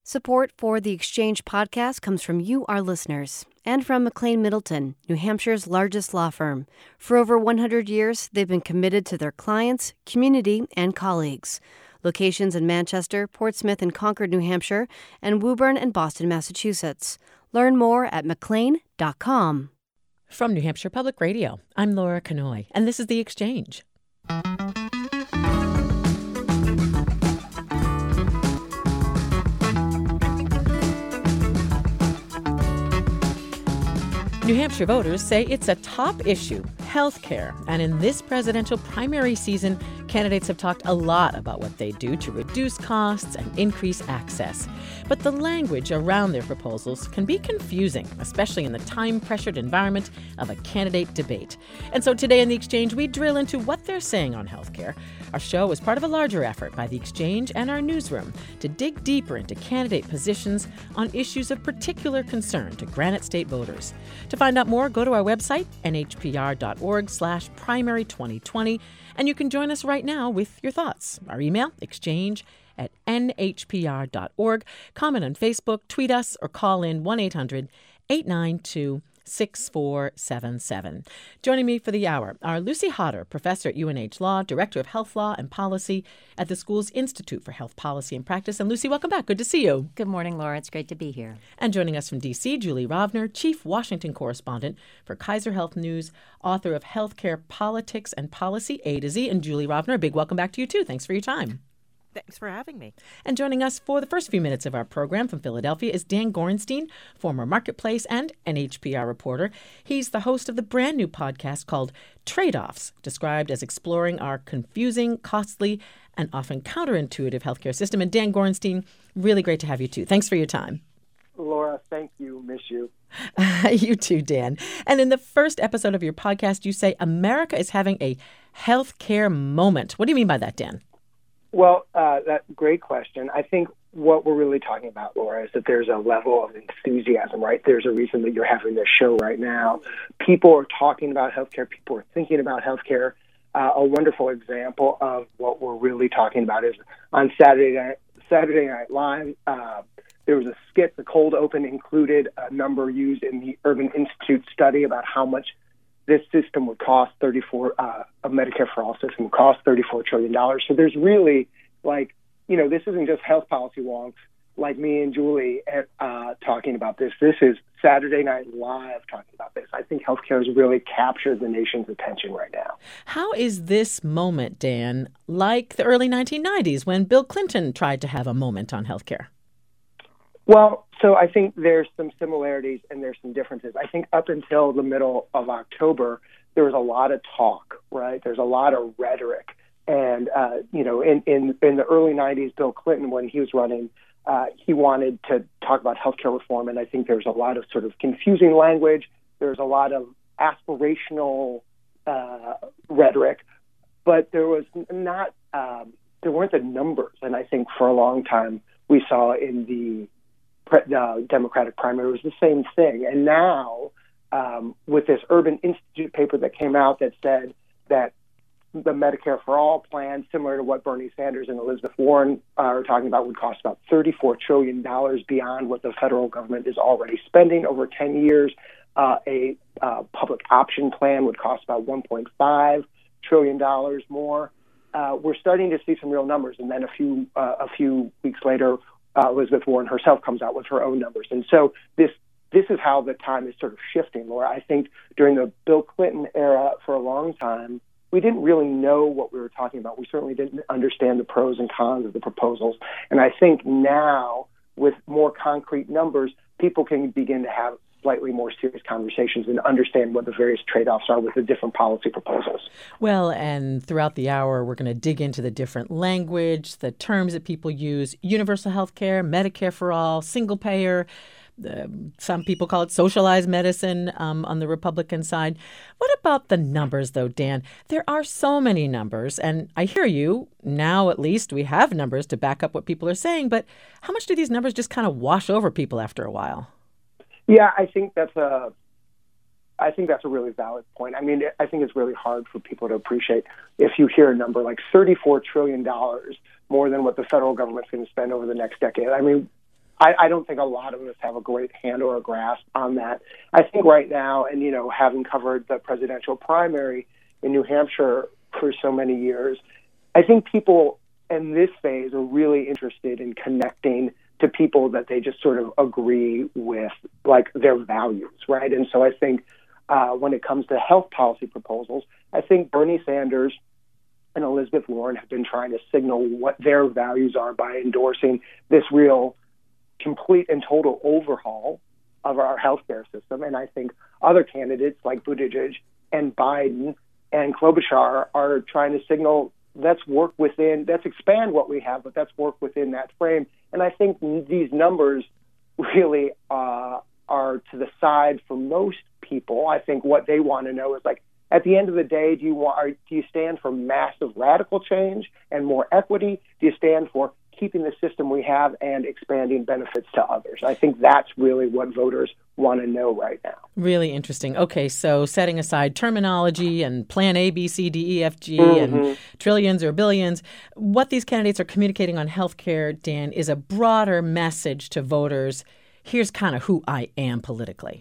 Support for the Exchange podcast comes from you, our listeners, and from McLean Middleton, New Hampshire's largest law firm. For over 100 years, they've been committed to their clients, community, and colleagues. Locations in Manchester, Portsmouth, and Concord, New Hampshire, and Woburn and Boston, Massachusetts. Learn more at mclean.com. From New Hampshire Public Radio, I'm Laura Kanoy, and this is The Exchange. New Hampshire voters say it's a top issue, health care. And in this presidential primary season, candidates have talked a lot about what they do to reduce costs and increase access. But the language around their proposals can be confusing, especially in the time-pressured environment of a candidate debate. And so today in The Exchange, we drill into what they're saying on health care. Our show is part of a larger effort by The Exchange and our newsroom to dig deeper into candidate positions on issues of particular concern to Granite State voters. To find out more, go to our website, nhpr.org/primary2020, and you can join us right now with your thoughts. Our email, exchange@nhpr.org. Comment on Facebook, tweet us, or call in 1-800-892-6477. Joining me for the hour are Lucy Hodder, professor at UNH Law, director of health law and policy at the school's Institute for Health Policy and Practice. And Lucy, welcome back. Good to see you. Good morning, Laura. It's great to be here. And joining us from D.C., Julie Rovner, chief Washington correspondent for Kaiser Health News, author of Healthcare Politics and Policy, A to Z. And Julie Rovner, a big welcome back to you, too. Thanks for your time. Thanks for having me. And joining us for the first few minutes of our program from Philadelphia is Dan Gorenstein, former Marketplace and NHPR reporter. He's the host of the brand new podcast called Trade-Offs, described as exploring our confusing, costly, and often counterintuitive healthcare system. And Dan Gorenstein, really great to have you too. Thanks for your time. Laura, thank you. Miss you. You too, Dan. And in the first episode of your podcast, you say America is having a healthcare moment. What do you mean by that, Dan? Well, that's a great question. I think what we're really talking about, Laura, is that there's a level of enthusiasm, right? There's a reason that you're having this show right now. People are talking about healthcare. People are thinking about healthcare. A wonderful example of what we're really talking about is on Saturday Night Live, there was a skit. The cold open included a number used in the Urban Institute study about how much this system would cost a Medicare for All system would cost $34 trillion. So there's really, this isn't just health policy wonks like me and Julie talking about this. This is Saturday Night Live talking about this. I think healthcare has really captured the nation's attention right now. How is this moment, Dan, like the early 1990s when Bill Clinton tried to have a moment on healthcare? Well, so I think there's some similarities and there's some differences. I think up until the middle of October, there was a lot of talk, right? There's a lot of rhetoric. And, in the early 90s, Bill Clinton, when he was running, he wanted to talk about healthcare reform. And I think there's a lot of sort of confusing language. There's a lot of aspirational rhetoric. But there was not, there weren't the numbers. And I think for a long time, we saw in the Democratic primary was the same thing. And now, with this Urban Institute paper that came out that said that the Medicare for All plan, similar to what Bernie Sanders and Elizabeth Warren are talking about, would cost about $34 trillion beyond what the federal government is already spending over 10 years. A public option plan would cost about $1.5 trillion more. We're starting to see some real numbers. And then a few weeks later, Elizabeth Warren herself comes out with her own numbers. And so this is how the time is sort of shifting, Laura. I think during the Bill Clinton era for a long time, we didn't really know what we were talking about. We certainly didn't understand the pros and cons of the proposals. And I think now, with more concrete numbers, people can begin to have slightly more serious conversations and understand what the various trade-offs are with the different policy proposals. Well, and throughout the hour, we're going to dig into the different language, the terms that people use: universal health care, Medicare for all, single payer. Some people call it socialized medicine on the Republican side. What about the numbers, though, Dan? There are so many numbers, and I hear you. Now, at least, we have numbers to back up what people are saying, but how much do these numbers just kind of wash over people after a while? Yeah, I think that's a really valid point. I mean, I think it's really hard for people to appreciate if you hear a number like $34 trillion more than what the federal government's going to spend over the next decade. I mean, I don't think a lot of us have a great handle or grasp on that. I think right now, and, having covered the presidential primary in New Hampshire for so many years, I think people in this phase are really interested in connecting to people that they just sort of agree with, like their values, right? And so I think when it comes to health policy proposals, I think Bernie Sanders and Elizabeth Warren have been trying to signal what their values are by endorsing this real complete and total overhaul of our healthcare system. And I think other candidates like Buttigieg and Biden and Klobuchar are trying to signal let's expand what we have, but let's work within that frame. And I think these numbers really are to the side for most people. I think what they want to know is, like, at the end of the day, do you stand for massive radical change and more equity? Do you stand for keeping the system we have and expanding benefits to others? I think that's really what voters want to know right now. Really interesting. Okay, so setting aside terminology and plan A, B, C, D, E, F, G, and trillions or billions, what these candidates are communicating on healthcare, Dan, is a broader message to voters. Here's kind of who I am politically.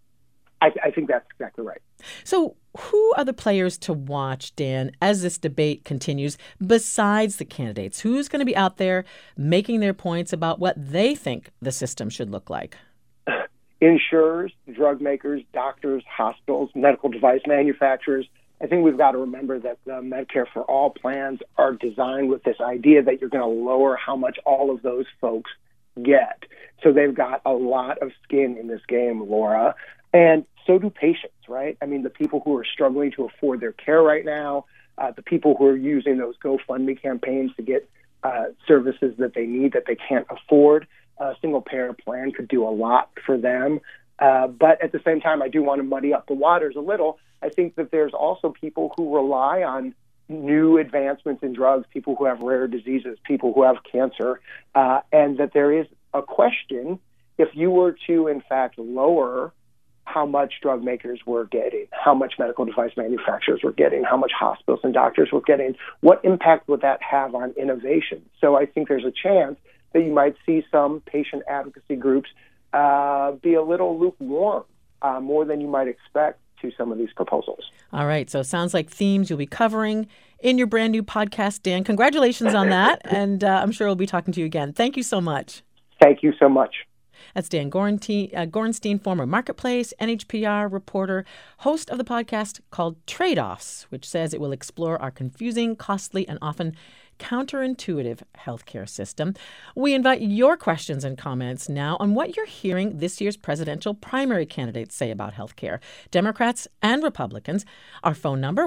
I think that's exactly right. So who are the players to watch, Dan, as this debate continues, besides the candidates? Who's going to be out there making their points about what they think the system should look like? Insurers, drug makers, doctors, hospitals, medical device manufacturers. I think we've got to remember that the Medicare for All plans are designed with this idea that you're going to lower how much all of those folks get. So they've got a lot of skin in this game, Laura. And so do patients, right? I mean, the people who are struggling to afford their care right now, the people who are using those GoFundMe campaigns to get services that they need that they can't afford. A single-payer plan could do a lot for them. But at the same time, I do want to muddy up the waters a little. I think that there's also people who rely on new advancements in drugs, people who have rare diseases, people who have cancer, and that there is a question if you were to, in fact, lower how much drug makers were getting, how much medical device manufacturers were getting, how much hospitals and doctors were getting, what impact would that have on innovation? So I think there's a chance that you might see some patient advocacy groups be a little lukewarm, more than you might expect to some of these proposals. All right. So it sounds like themes you'll be covering in your brand new podcast, Dan. Congratulations on that. And I'm sure we'll be talking to you again. Thank you so much. Thank you so much. That's Dan Gorenstein, former Marketplace, NHPR reporter, host of the podcast called Trade-Offs, which says it will explore our confusing, costly, and often counterintuitive healthcare system. We invite your questions and comments now on what you're hearing this year's presidential primary candidates say about healthcare, Democrats and Republicans. Our phone number,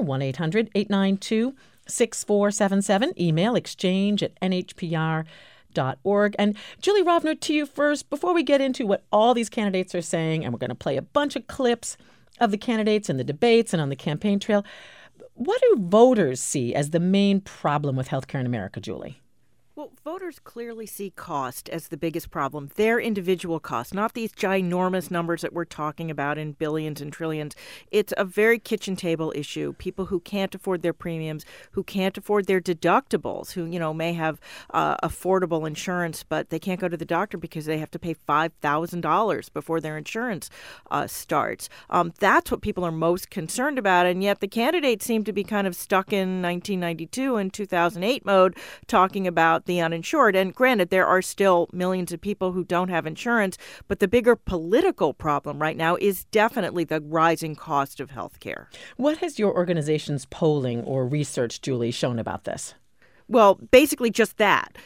1-800-892-6477, email exchange@nhpr.org. And Julie Rovner, to you first, before we get into what all these candidates are saying, and we're going to play a bunch of clips of the candidates and the debates and on the campaign trail, what do voters see as the main problem with healthcare in America, Julie? Well, voters clearly see cost as the biggest problem, their individual cost, not these ginormous numbers that we're talking about in billions and trillions. It's a very kitchen table issue. People who can't afford their premiums, who can't afford their deductibles, who, may have affordable insurance, but they can't go to the doctor because they have to pay $5,000 before their insurance starts. That's what people are most concerned about. And yet the candidates seem to be kind of stuck in 1992 and 2008 mode, talking about the uninsured. And granted, there are still millions of people who don't have insurance, but the bigger political problem right now is definitely the rising cost of health care. What has your organization's polling or research, Julie, shown about this? Well, basically just that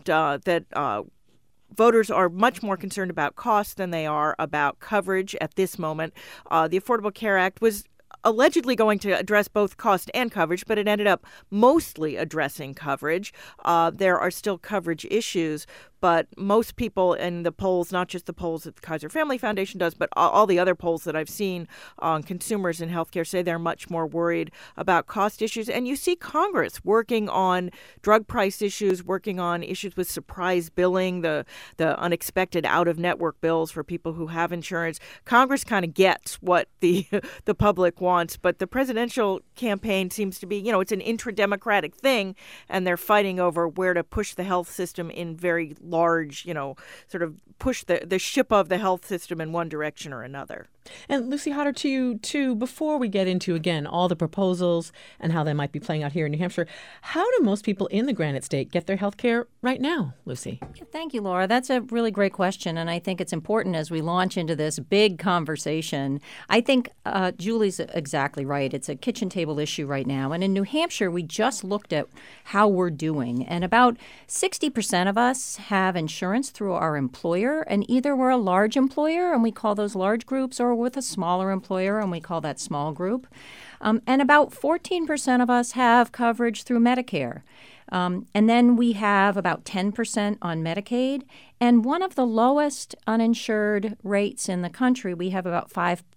voters are much more concerned about cost than they are about coverage at this moment. The Affordable Care Act was allegedly going to address both cost and coverage, but it ended up mostly addressing coverage. There are still coverage issues, but most people in the polls, not just the polls that the Kaiser Family Foundation does, but all the other polls that I've seen on consumers in healthcare say they're much more worried about cost issues. And you see Congress working on drug price issues, working on issues with surprise billing, the unexpected out-of-network bills for people who have insurance. Congress kind of gets what the public wants, but the presidential campaign seems to be, it's an intra-democratic thing, and they're fighting over where to push the health system in very large, sort of push the ship of the health system in one direction or another. And Lucy Hodder, to you, too, before we get into, again, all the proposals and how they might be playing out here in New Hampshire, how do most people in the Granite State get their health care right now, Lucy? Yeah, thank you, Laura. That's a really great question, and I think it's important as we launch into this big conversation. I think Julie's exactly right. It's a kitchen table issue right now, and in New Hampshire, we just looked at how we're doing, and about 60% of us have insurance through our employer, and either we're a large employer, and we call those large groups, or with a smaller employer, and we call that small group. And about 14% of us have coverage through Medicare. And then we have about 10% on Medicaid. And one of the lowest uninsured rates in the country, we have about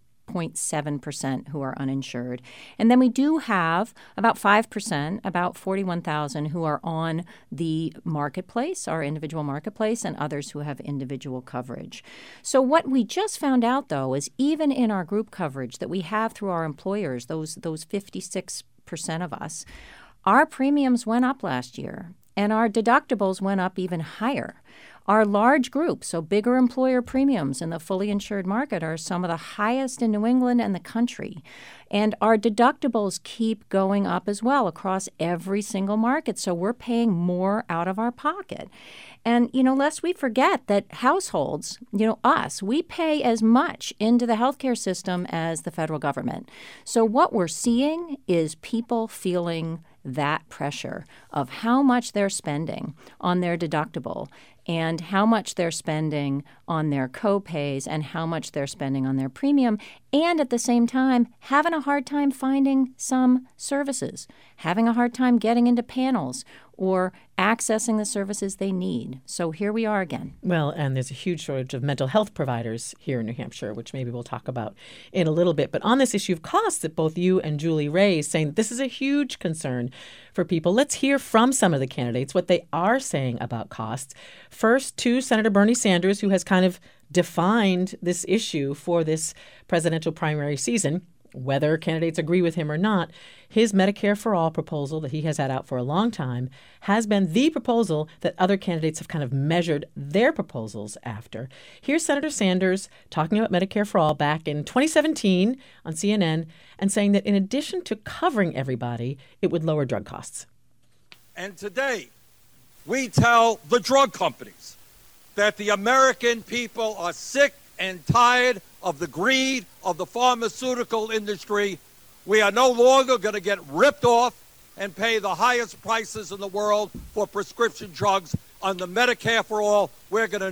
5.7% who are uninsured. And then we do have about 5%, about 41,000 who are on the marketplace, our individual marketplace, and others who have individual coverage. So what we just found out, though, is even in our group coverage that we have through our employers, those 56% of us, our premiums went up last year, and our deductibles went up even higher. Our large groups, so bigger employer premiums in the fully insured market, are some of the highest in New England and the country. And our deductibles keep going up as well across every single market. So we're paying more out of our pocket. And, lest we forget that households, us, we pay as much into the healthcare system as the federal government. So what we're seeing is people feeling that pressure of how much they're spending on their deductible and how much they're spending on their co-pays and how much they're spending on their premium, and at the same time having a hard time finding some services, having a hard time getting into panels or accessing the services they need. So here we are again. Well, and there's a huge shortage of mental health providers here in New Hampshire, which maybe we'll talk about in a little bit. But on this issue of costs that both you and Julie raised, saying this is a huge concern for people, let's hear from some of the candidates what they are saying about costs. First, to Senator Bernie Sanders, who has kind of defined this issue for this presidential primary season. Whether candidates agree with him or not, his Medicare for All proposal that he has had out for a long time has been the proposal that other candidates have kind of measured their proposals after. Here's Senator Sanders talking about Medicare for All back in 2017 on CNN and saying that in addition to covering everybody, it would lower drug costs. And today, we tell the drug companies that the American people are sick and tired of the greed of the pharmaceutical industry. We are no longer going to get ripped off and pay the highest prices in the world for prescription drugs under Medicare for All. We're going to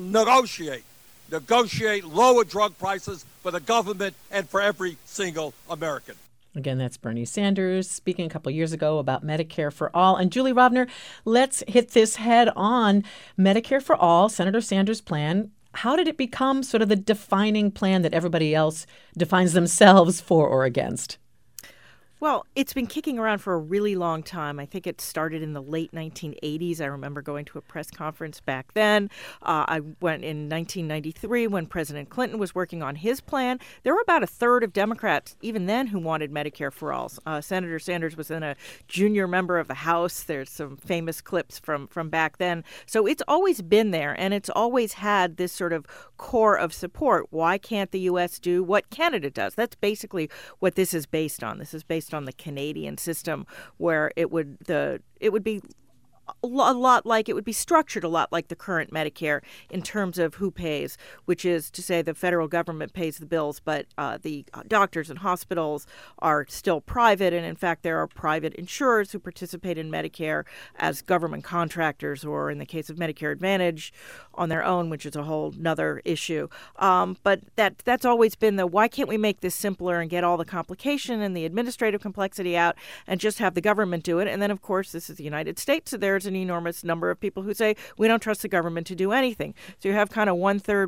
negotiate lower drug prices for the government and for every single American. Again, that's Bernie Sanders speaking a couple of years ago about Medicare for All. And Julie Rovner, let's hit this head on. Medicare for All, Senator Sanders' plan. How did it become sort of the defining plan that everybody else defines themselves for or against? Well, it's been kicking around for a really long time. I think it started in the late 1980s. I remember going to a press conference back then. I went in 1993 when President Clinton was working on his plan. There were about a third of Democrats, even then, who wanted Medicare for All. Senator Sanders was then a junior member of the House. There's some famous clips from back then. So it's always been there, and it's always had this sort of core of support. Why can't the U.S. do what Canada does? That's basically what this is based on. This is based on the Canadian system, where it would be a lot like, it would be structured a lot like the current Medicare in terms of who pays, which is to say the federal government pays the bills, but the doctors and hospitals are still private. And in fact, there are private insurers who participate in Medicare as government contractors, or in the case of Medicare Advantage, on their own, which is a whole nother issue. But that's always been why can't we make this simpler and get all the complication and the administrative complexity out and just have the government do it? And then, of course, this is the United States, so there's an enormous number of people who say we don't trust the government to do anything. So you have kind of one third,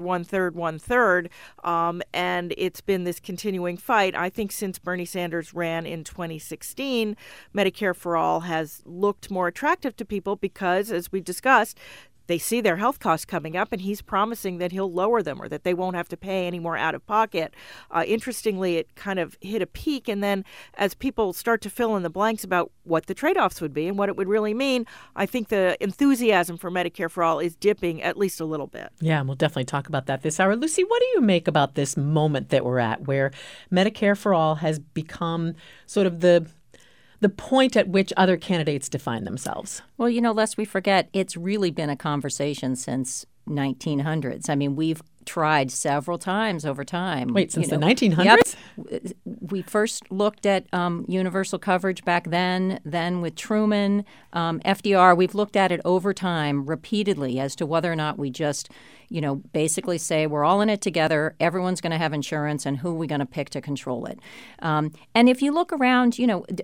and it's been this continuing fight. I think since Bernie Sanders ran in 2016, Medicare for All has looked more attractive to people because, as we discussed, they see their health costs coming up, and he's promising that he'll lower them or that they won't have to pay any more out of pocket. Interestingly, it kind of hit a peak, and then as people start to fill in the blanks about what the trade-offs would be and what it would really mean, I think the enthusiasm for Medicare for All is dipping at least a little bit. Yeah, and we'll definitely talk about that this hour. Lucy, what do you make about this moment that we're at where Medicare for All has become sort of the point at which other candidates define themselves? Well, lest we forget, it's really been a conversation since 1900s. I mean, we've tried several times over time. Wait, since the 1900s? Yep. We first looked at universal coverage back then with Truman, FDR. We've looked at it over time repeatedly as to whether or not we just, basically say we're all in it together, everyone's going to have insurance, and who are we going to pick to control it. And if you look around,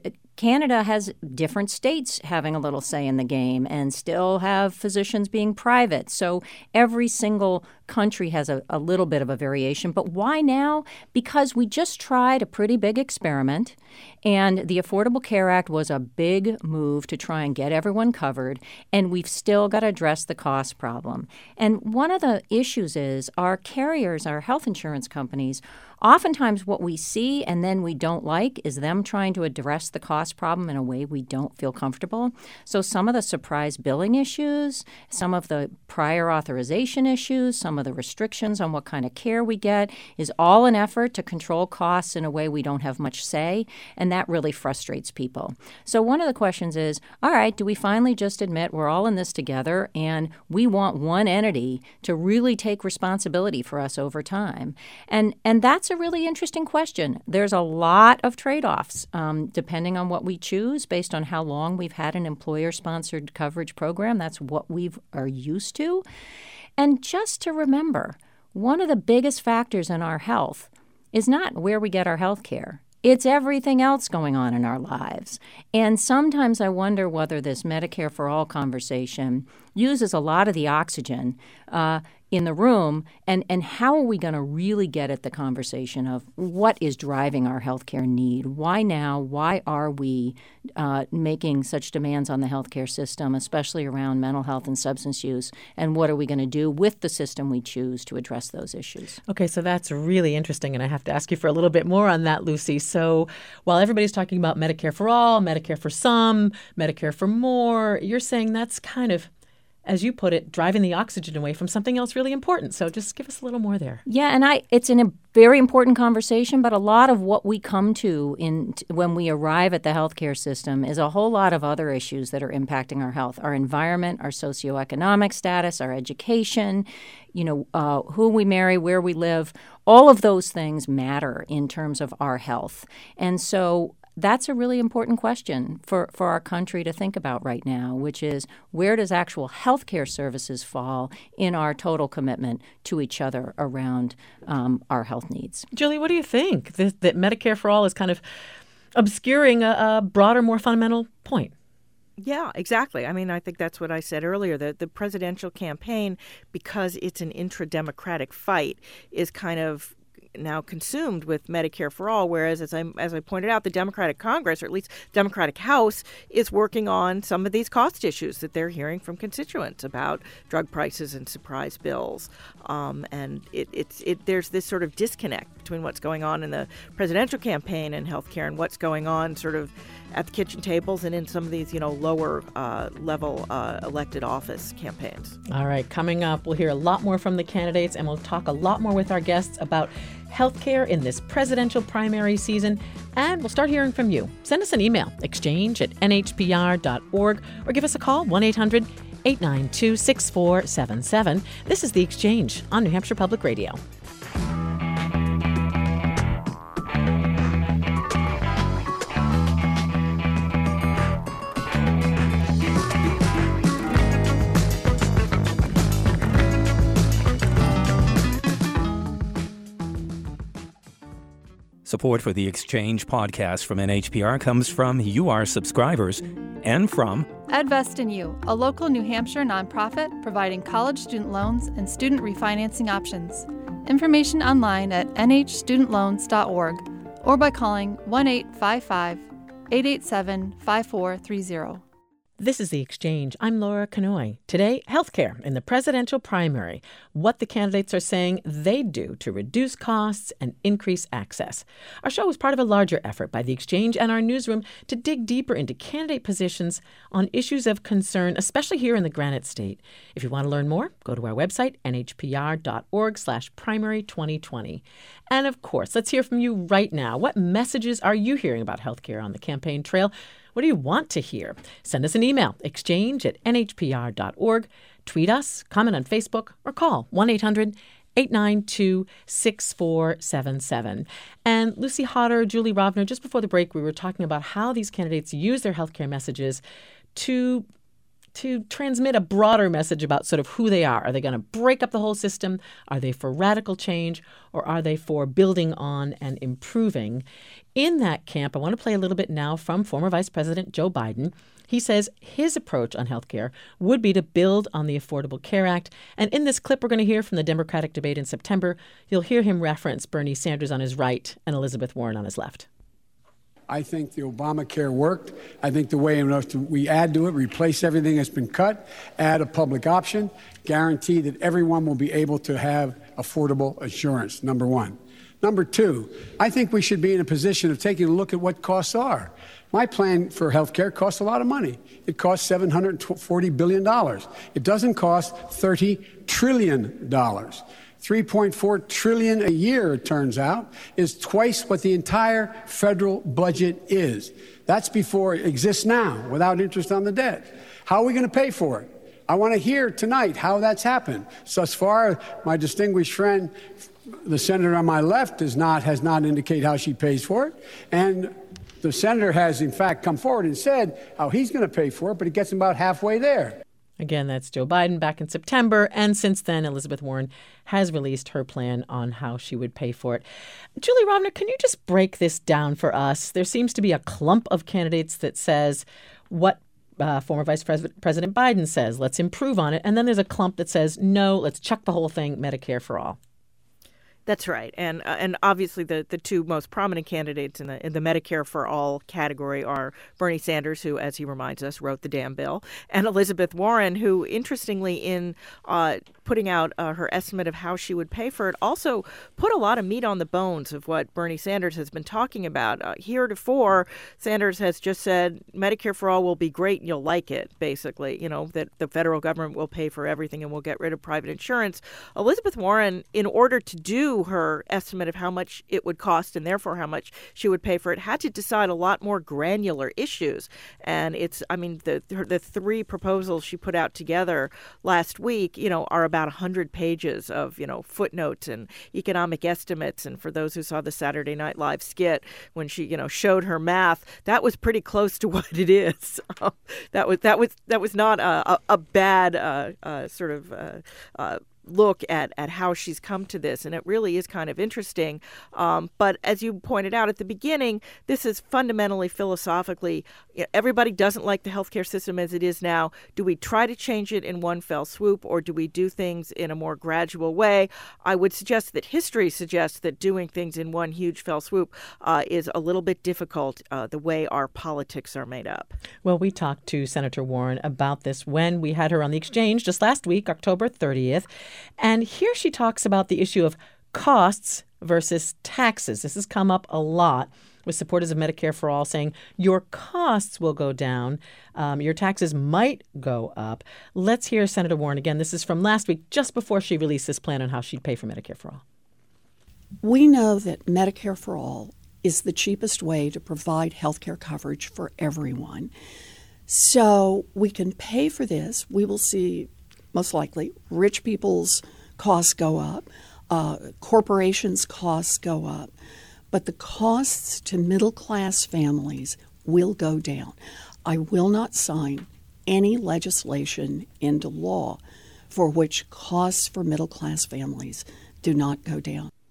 Canada has different states having a little say in the game and still have physicians being private. So every single country has a little bit of a variation. But why now? Because we just tried a pretty big experiment, and the Affordable Care Act was a big move to try and get everyone covered, and we've still got to address the cost problem. And one of the issues is our carriers, our health insurance companies, oftentimes what we see and then we don't like is them trying to address the cost problem in a way we don't feel comfortable. So some of the surprise billing issues, some of the prior authorization issues, some of the restrictions on what kind of care we get is all an effort to control costs in a way we don't have much say, and that really frustrates people. So one of the questions is, all right, do we finally just admit we're all in this together and we want one entity to really take responsibility for us over time? And that's a really interesting question. There's a lot of trade-offs depending on what we choose based on how long we've had an employer-sponsored coverage program. That's what we are used to. And just to remember, one of the biggest factors in our health is not where we get our health care. It's everything else going on in our lives. And sometimes I wonder whether this Medicare for All conversation uses a lot of the oxygen in the room, and how are we going to really get at the conversation of what is driving our healthcare need? Why now? Why are we making such demands on the healthcare system, especially around mental health and substance use? And what are we going to do with the system we choose to address those issues? Okay, so that's really interesting, and I have to ask you for a little bit more on that, Lucy. So while everybody's talking about Medicare for all, Medicare for some, Medicare for more, you're saying that's kind of, as you put it, driving the oxygen away from something else really important. So just give us a little more there. Yeah, and it's a very important conversation, but a lot of what we come to when we arrive at the healthcare system is a whole lot of other issues that are impacting our health, our environment, our socioeconomic status, our education, who we marry, where we live. All of those things matter in terms of our health. And so that's a really important question for our country to think about right now, which is where does actual healthcare services fall in our total commitment to each other around our health needs? Julie, what do you think? That Medicare for All is kind of obscuring a broader, more fundamental point? Yeah, exactly. I mean, I think that's what I said earlier. The presidential campaign, because it's an intra-democratic fight, is kind of now consumed with Medicare for All, whereas, as I pointed out, the Democratic Congress, or at least Democratic House, is working on some of these cost issues that they're hearing from constituents about drug prices and surprise bills. And there's this sort of disconnect between what's going on in the presidential campaign and healthcare and what's going on sort of at the kitchen tables and in some of these, lower level elected office campaigns. All right, coming up, we'll hear a lot more from the candidates, and we'll talk a lot more with our guests about healthcare in this presidential primary season, and we'll start hearing from you. Send us an email, exchange@nhpr.org, or give us a call, 1-800-892-6477. This is The Exchange on New Hampshire Public Radio. Support for the Exchange podcast from NHPR comes from UR subscribers and from Edvest in You, a local New Hampshire nonprofit providing college student loans and student refinancing options. Information online at nhstudentloans.org or by calling 1-855-887-5430. This is The Exchange. I'm Laura Kanoy. Today, healthcare in the presidential primary. What the candidates are saying they'd do to reduce costs and increase access. Our show is part of a larger effort by The Exchange and our newsroom to dig deeper into candidate positions on issues of concern, especially here in the Granite State. If you want to learn more, go to our website, nhpr.org/primary2020. And of course, let's hear from you right now. What messages are you hearing about healthcare on the campaign trail? What do you want to hear? Send us an email, exchange@nhpr.org. Tweet us, comment on Facebook, or call 1-800-892-6477. And Lucy Hodder, Julie Rovner, just before the break, we were talking about how these candidates use their healthcare messages to transmit a broader message about sort of who they are. Are they going to break up the whole system? Are they for radical change? Or are they for building on and improving? In that camp, I want to play a little bit now from former Vice President Joe Biden. He says his approach on health care would be to build on the Affordable Care Act. And in this clip we're going to hear from the Democratic debate in September, you'll hear him reference Bernie Sanders on his right and Elizabeth Warren on his left. I think the Obamacare worked. I think the way in which we add to it, replace everything that's been cut, add a public option, guarantee that everyone will be able to have affordable insurance, number one. Number two, I think we should be in a position of taking a look at what costs are. My plan for health care costs a lot of money. It costs $740 billion. It doesn't cost $30 trillion. $3.4 trillion a year, it turns out, is twice what the entire federal budget is. That's before it exists now, without interest on the debt. How are we going to pay for it? I want to hear tonight how that's happened. So thus far, my distinguished friend, the senator on my left, has not indicated how she pays for it. And the senator has, in fact, come forward and said how he's going to pay for it, but it gets him about halfway there. Again, that's Joe Biden back in September. And since then, Elizabeth Warren has released her plan on how she would pay for it. Julie Rovner, can you just break this down for us? There seems to be a clump of candidates that says what former Vice President Biden says, let's improve on it. And then there's a clump that says, no, let's chuck the whole thing, Medicare for all. That's right. And obviously the two most prominent candidates in the Medicare for All category are Bernie Sanders, who, as he reminds us, wrote the damn bill, and Elizabeth Warren, who, interestingly, in putting out her estimate of how she would pay for it, also put a lot of meat on the bones of what Bernie Sanders has been talking about. Heretofore, Sanders has just said Medicare for All will be great and you'll like it, basically, that the federal government will pay for everything and we'll get rid of private insurance. Elizabeth Warren, in order to do her estimate of how much it would cost and therefore how much she would pay for it, had to decide a lot more granular issues. And the three proposals she put out together last week, are about 100 pages of, footnotes and economic estimates. And for those who saw the Saturday Night Live skit when she, showed her math, that was pretty close to what it is. That was not a bad look at how she's come to this. And it really is kind of interesting. But as you pointed out at the beginning, this is fundamentally, philosophically, everybody doesn't like the healthcare system as it is now. Do we try to change it in one fell swoop, or do we do things in a more gradual way? I would suggest that history suggests that doing things in one huge fell swoop is a little bit difficult, the way our politics are made up. Well, we talked to Senator Warren about this when we had her on The Exchange just last week, October 30th. And here she talks about the issue of costs versus taxes. This has come up a lot with supporters of Medicare for All saying your costs will go down, your taxes might go up. Let's hear Senator Warren again. This is from last week, just before she released this plan on how she'd pay for Medicare for All. We know that Medicare for All is the cheapest way to provide health care coverage for everyone. So we can pay for this. We will see, most likely, rich people's costs go up, corporations' costs go up, but the costs to middle-class families will go down. I will not sign any legislation into law for which costs for middle-class families do not go down.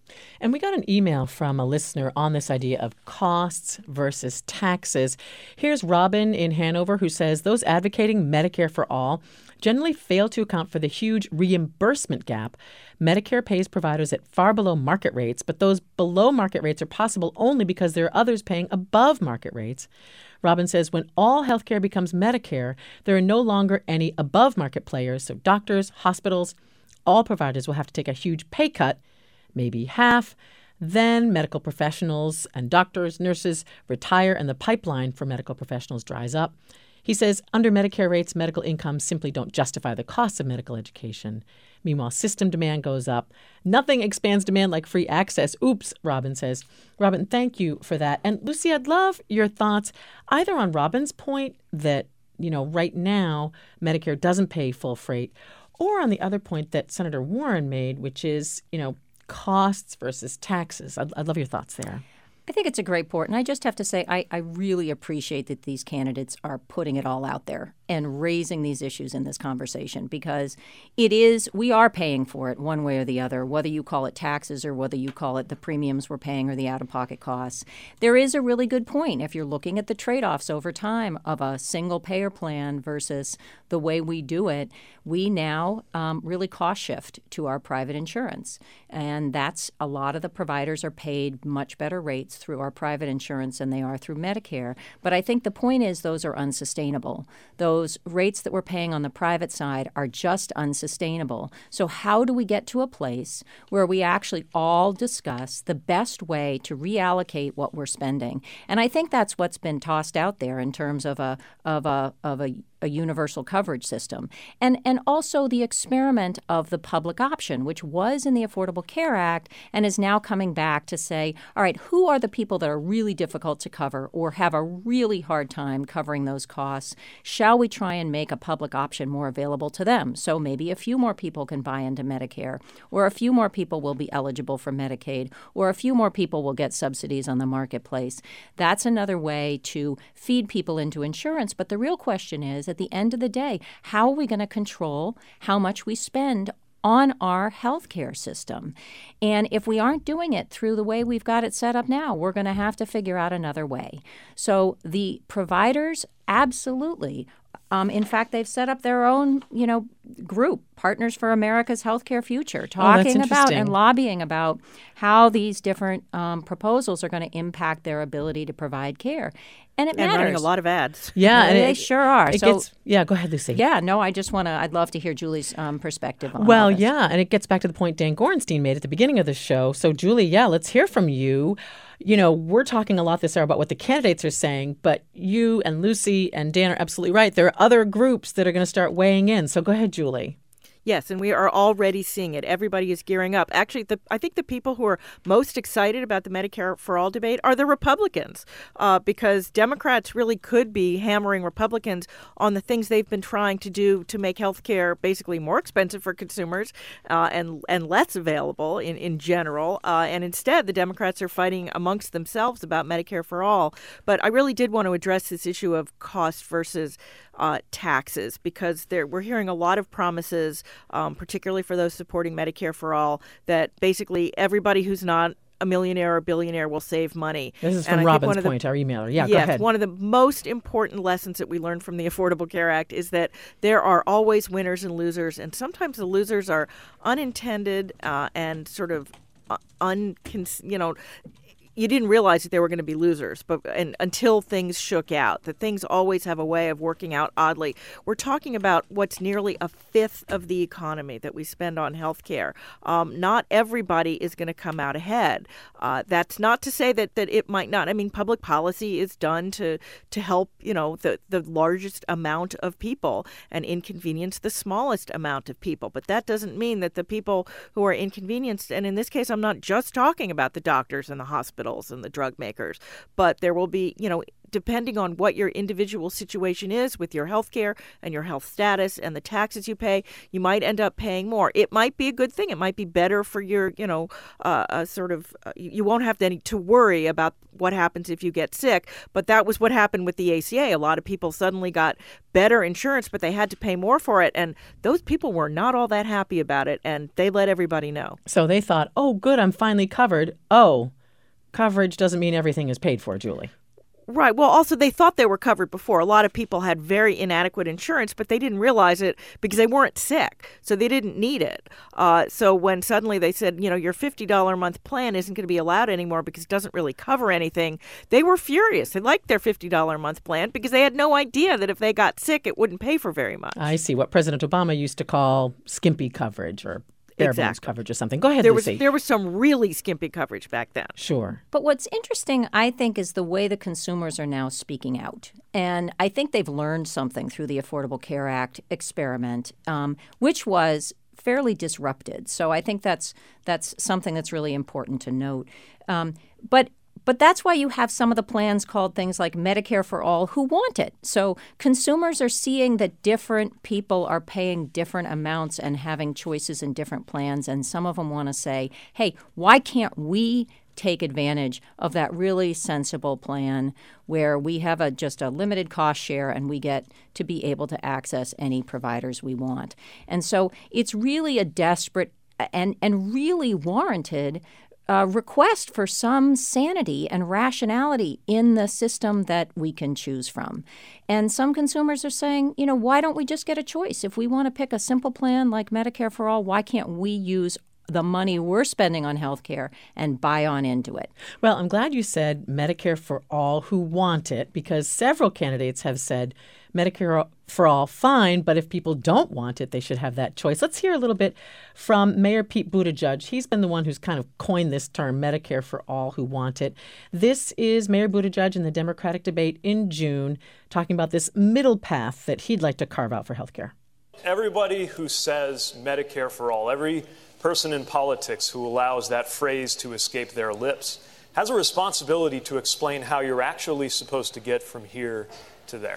And we got an email from a listener on this idea of costs versus taxes. Here's Robin in Hanover, who says those advocating Medicare for all generally fail to account for the huge reimbursement gap. Medicare pays providers at far below market rates, but those below market rates are possible only because there are others paying above market rates. Robin says when all healthcare becomes Medicare, there are no longer any above market players, so doctors, hospitals, all providers will have to take a huge pay cut, maybe half. Then medical professionals and doctors, nurses retire and the pipeline for medical professionals dries up. He says under Medicare rates, medical incomes simply don't justify the cost of medical education. Meanwhile, system demand goes up. Nothing expands demand like free access. Oops, Robin says. Robin, thank you for that. And Lucy, I'd love your thoughts either on Robin's point that, right now Medicare doesn't pay full freight, or on the other point that Senator Warren made, which is, costs versus taxes. I'd love your thoughts there. I think it's a great point. And I just have to say, I really appreciate that these candidates are putting it all out there and raising these issues in this conversation, because we are paying for it one way or the other, whether you call it taxes or whether you call it the premiums we're paying or the out-of-pocket costs. There is a really good point if you're looking at the trade-offs over time of a single-payer plan versus the way we do it. We now really cost shift to our private insurance. And that's a lot of the providers are paid much better rates through our private insurance than they are through Medicare. But I think the point is those are unsustainable. Those rates that we're paying on the private side are just unsustainable. So how do we get to a place where we actually all discuss the best way to reallocate what we're spending? And I think that's what's been tossed out there in terms of a universal coverage system. And also the experiment of the public option, which was in the Affordable Care Act and is now coming back to say, all right, who are the people that are really difficult to cover or have a really hard time covering those costs? Shall we try and make a public option more available to them? So maybe a few more people can buy into Medicare, or a few more people will be eligible for Medicaid, or a few more people will get subsidies on the marketplace. That's another way to feed people into insurance. But the real question is, at the end of the day, how are we going to control how much we spend on our healthcare system? And if we aren't doing it through the way we've got it set up now, we're going to have to figure out another way. So the providers, absolutely. In fact, they've set up their own, group, Partners for America's Healthcare Future, talking about and lobbying about how these different proposals are going to impact their ability to provide care. And it matters. And running a lot of ads. Yeah, and they sure are. Go ahead, Lucy. Yeah, no, I'd love to hear Julie's perspective on Well, all this. yeah, and it gets back to the point Dan Gorenstein made at the beginning of the show. So, Julie, let's hear from you. We're talking a lot this hour about what the candidates are saying, but you and Lucy and Dan are absolutely right. There are other groups that are going to start weighing in. So go ahead, Julie. Yes, and we are already seeing it. Everybody is gearing up. Actually, I think the people who are most excited about the Medicare for All debate are the Republicans, because Democrats really could be hammering Republicans on the things they've been trying to do to make health care basically more expensive for consumers and less available in general. And instead, the Democrats are fighting amongst themselves about Medicare for All. But I really did want to address this issue of cost versus taxes, because we're hearing a lot of promises, particularly for those supporting Medicare for All, that basically everybody who's not a millionaire or billionaire will save money. This is from Robin's point, our emailer. Yeah, yes, go ahead. One of the most important lessons that we learned from the Affordable Care Act is that there are always winners and losers, and sometimes the losers are unintended and sort of you didn't realize that there were going to be losers, and until things shook out, that things always have a way of working out oddly. We're talking about what's nearly a fifth of the economy that we spend on health care. Not everybody is going to come out ahead. That's not to say that it might not. I mean, public policy is done to help, the largest amount of people and inconvenience the smallest amount of people. But that doesn't mean that the people who are inconvenienced, and in this case, I'm not just talking about the doctors and the hospitals and the drug makers, but there will be, depending on what your individual situation is with your health care and your health status and the taxes you pay, you might end up paying more. It might be a good thing. It might be better for your, you won't have to worry about what happens if you get sick. But that was what happened with the ACA. A lot of people suddenly got better insurance, but they had to pay more for it. And those people were not all that happy about it, and they let everybody know. So they thought, oh, good, I'm finally covered. Oh, coverage doesn't mean everything is paid for, Julie. Right. Well, also, they thought they were covered before. A lot of people had very inadequate insurance, but they didn't realize it because they weren't sick. So they didn't need it. So when suddenly they said, your $50 a month plan isn't going to be allowed anymore because it doesn't really cover anything, they were furious. They liked their $50 a month plan because they had no idea that if they got sick, it wouldn't pay for very much. I see, what President Obama used to call skimpy coverage or bare bones coverage or something. Go ahead, Lucy. There was some really skimpy coverage back then. Sure. But what's interesting, I think, is the way the consumers are now speaking out. And I think they've learned something through the Affordable Care Act experiment, which was fairly disrupted. So I think that's something that's really important to note. But that's why you have some of the plans called things like Medicare for All who want it. So consumers are seeing that different people are paying different amounts and having choices in different plans. And some of them want to say, hey, why can't we take advantage of that really sensible plan where we have just a limited cost share and we get to be able to access any providers we want. And so it's really a desperate and really warranted request for some sanity and rationality in the system that we can choose from. And some consumers are saying, why don't we just get a choice? If we want to pick a simple plan like Medicare for All, why can't we use the money we're spending on health care and buy on into it? Well, I'm glad you said Medicare for All who want it, because several candidates have said Medicare for All, fine, but if people don't want it, they should have that choice. Let's hear a little bit from Mayor Pete Buttigieg. He's been the one who's kind of coined this term, Medicare for All who want it. This is Mayor Buttigieg in the Democratic debate in June, talking about this middle path that he'd like to carve out for health care. Everybody who says Medicare for All, every person in politics who allows that phrase to escape their lips, has a responsibility to explain how you're actually supposed to get from here to there.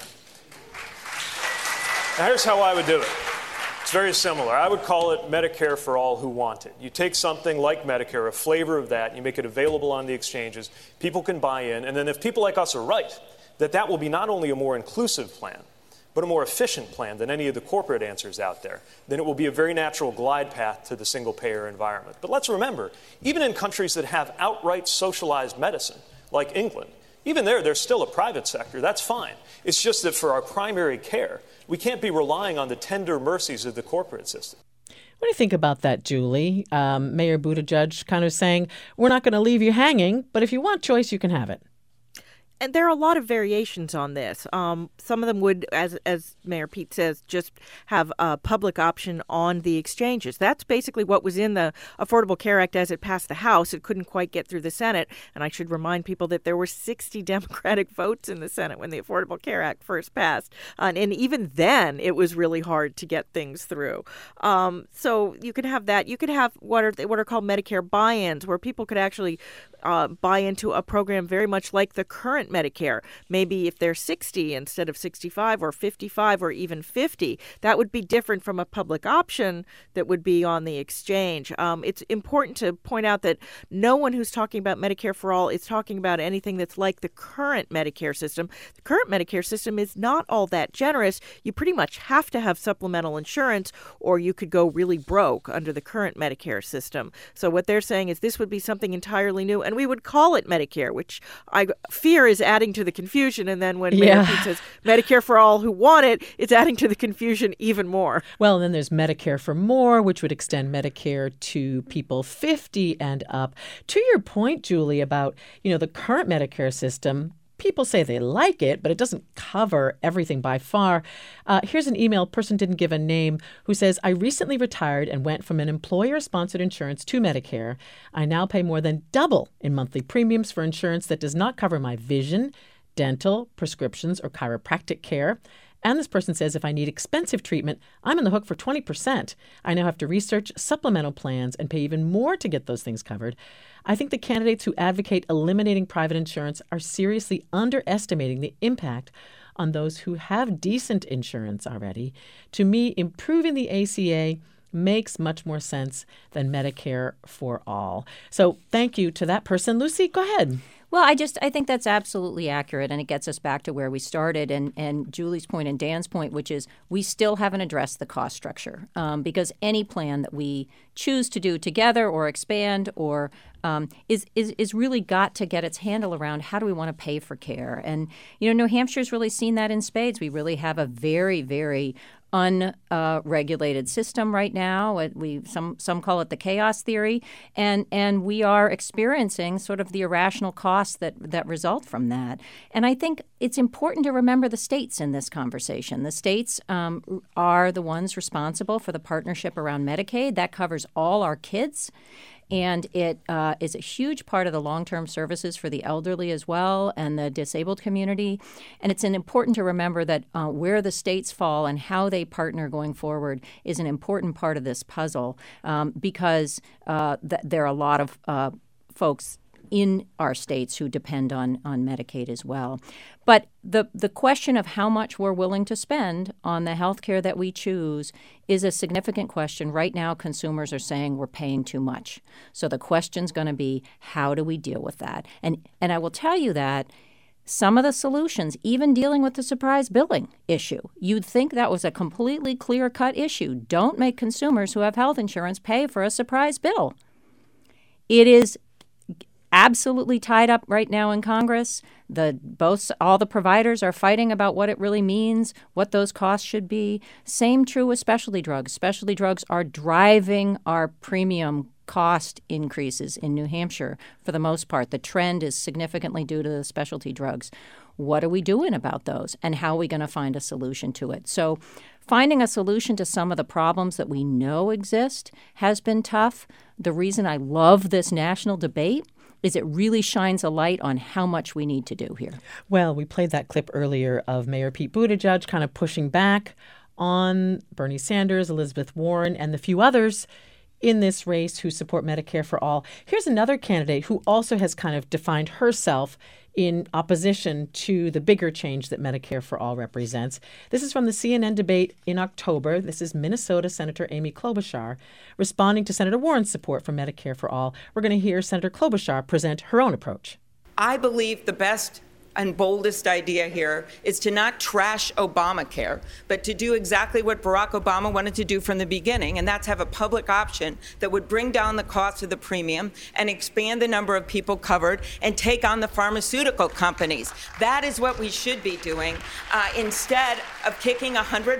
Now, here's how I would do it. It's very similar. I would call it Medicare for All who want it. You take something like Medicare, a flavor of that, and you make it available on the exchanges. People can buy in. And then if people like us are right, that will be not only a more inclusive plan, but a more efficient plan than any of the corporate answers out there, then it will be a very natural glide path to the single-payer environment. But let's remember, even in countries that have outright socialized medicine, like England, even there's still a private sector. That's fine. It's just that for our primary care, we can't be relying on the tender mercies of the corporate system. What do you think about that, Julie? Mayor Buttigieg kind of saying, we're not going to leave you hanging, but if you want choice, you can have it. And there are a lot of variations on this. Some of them would, as Mayor Pete says, just have a public option on the exchanges. That's basically what was in the Affordable Care Act as it passed the House. It couldn't quite get through the Senate. And I should remind people that there were 60 Democratic votes in the Senate when the Affordable Care Act first passed. And even then, it was really hard to get things through. So you could have that. You could have what are called Medicare buy-ins, where people could actually buy into a program very much like the current Medicare. Maybe if they're 60 instead of 65 or 55 or even 50, that would be different from a public option that would be on the exchange. It's important to point out that no one who's talking about Medicare for All is talking about anything that's like the current Medicare system. The current Medicare system is not all that generous. You pretty much have to have supplemental insurance or you could go really broke under the current Medicare system. So what they're saying is this would be something entirely new, and we would call it Medicare, which I fear is adding to the confusion. And then when Mayor Pete says Medicare for All who want it, it's adding to the confusion even more. Well, and then there's Medicare for More, which would extend Medicare to people 50 and up. To your point, Julie, about, the current Medicare system, people say they like it, but it doesn't cover everything by far. Here's an email, person didn't give a name, who says, I recently retired and went from an employer-sponsored insurance to Medicare. I now pay more than double in monthly premiums for insurance that does not cover my vision, dental, prescriptions, or chiropractic care. And this person says, if I need expensive treatment, I'm on the hook for 20%. I now have to research supplemental plans and pay even more to get those things covered. I think the candidates who advocate eliminating private insurance are seriously underestimating the impact on those who have decent insurance already. To me, improving the ACA makes much more sense than Medicare for all. So thank you to that person. Lucy, go ahead. Well, I think that's absolutely accurate, and it gets us back to where we started and Julie's point and Dan's point, which is we still haven't addressed the cost structure because any plan that we choose to do together or expand or is really got to get its handle around how do we want to pay for care. And, New Hampshire's really seen that in spades. We really have a very, very unregulated system right now. Some call it the chaos theory, and we are experiencing sort of the irrational costs that result from that. And I think it's important to remember the states in this conversation. The states are the ones responsible for the partnership around Medicaid. That covers all our kids. And it is a huge part of the long-term services for the elderly as well and the disabled community. And it's important to remember that where the states fall and how they partner going forward is an important part of this puzzle because there are a lot of folks in our states who depend on Medicaid as well. But the question of how much we're willing to spend on the health care that we choose is a significant question. Right now, consumers are saying we're paying too much. So the question's going to be, how do we deal with that? And I will tell you that some of the solutions, even dealing with the surprise billing issue, you'd think that was a completely clear-cut issue. Don't make consumers who have health insurance pay for a surprise bill. It is absolutely tied up right now in Congress. All the providers are fighting about what it really means, what those costs should be. Same true with specialty drugs. Specialty drugs are driving our premium cost increases in New Hampshire for the most part. The trend is significantly due to the specialty drugs. What are we doing about those, and how are we going to find a solution to it? So finding a solution to some of the problems that we know exist has been tough. The reason I love this national debate is it really shines a light on how much we need to do here. Well, we played that clip earlier of Mayor Pete Buttigieg kind of pushing back on Bernie Sanders, Elizabeth Warren, and the few others in this race who support Medicare for all. Here's another candidate who also has kind of defined herself in opposition to the bigger change that Medicare for all represents. This is from the CNN debate in October. This is Minnesota Senator Amy Klobuchar responding to Senator Warren's support for Medicare for all. We're going to hear Senator Klobuchar present her own approach. I believe the best and boldest idea here is to not trash Obamacare, but to do exactly what Barack Obama wanted to do from the beginning, and that's have a public option that would bring down the cost of the premium and expand the number of people covered and take on the pharmaceutical companies. That is what we should be doing instead of kicking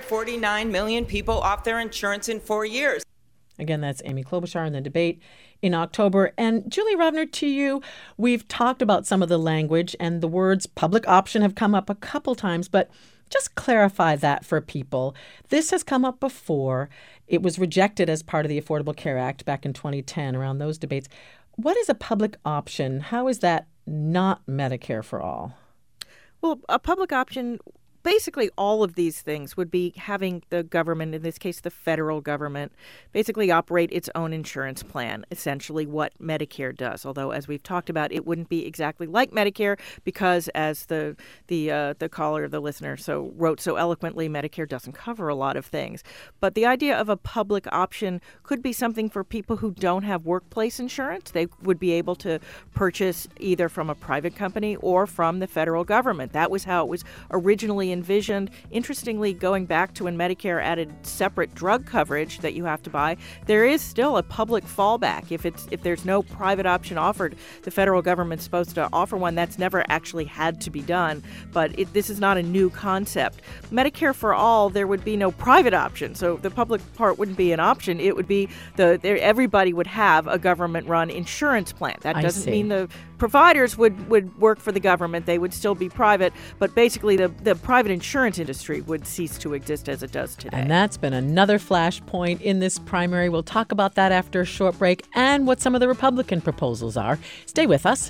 149 million people off their insurance in 4 years. Again, that's Amy Klobuchar in the debate in October. And Julie Rovner, to you, we've talked about some of the language and the words public option have come up a couple times, but just clarify that for people. This has come up before. It was rejected as part of the Affordable Care Act back in 2010 around those debates. What is a public option? How is that not Medicare for all? Well, a public option, basically all of these things would be having the government, in this case the federal government, basically operate its own insurance plan, essentially what Medicare does. Although, as we've talked about, it wouldn't be exactly like Medicare because, as the caller, the listener, wrote so eloquently, Medicare doesn't cover a lot of things. But the idea of a public option could be something for people who don't have workplace insurance. They would be able to purchase either from a private company or from the federal government. That was how it was originally envisioned. Interestingly, going back to when Medicare added separate drug coverage that you have to buy, there is still a public fallback. If there's no private option offered, the federal government's supposed to offer one. That's never actually had to be done, but this is not a new concept. Medicare for all, there would be no private option, so the public part wouldn't be an option. It would be everybody would have a government-run insurance plan. That doesn't mean the providers would work for the government. They would still be private, but basically the private insurance industry would cease to exist as it does today. And that's been another flashpoint in this primary. We'll talk about that after a short break and what some of the Republican proposals are. Stay with us.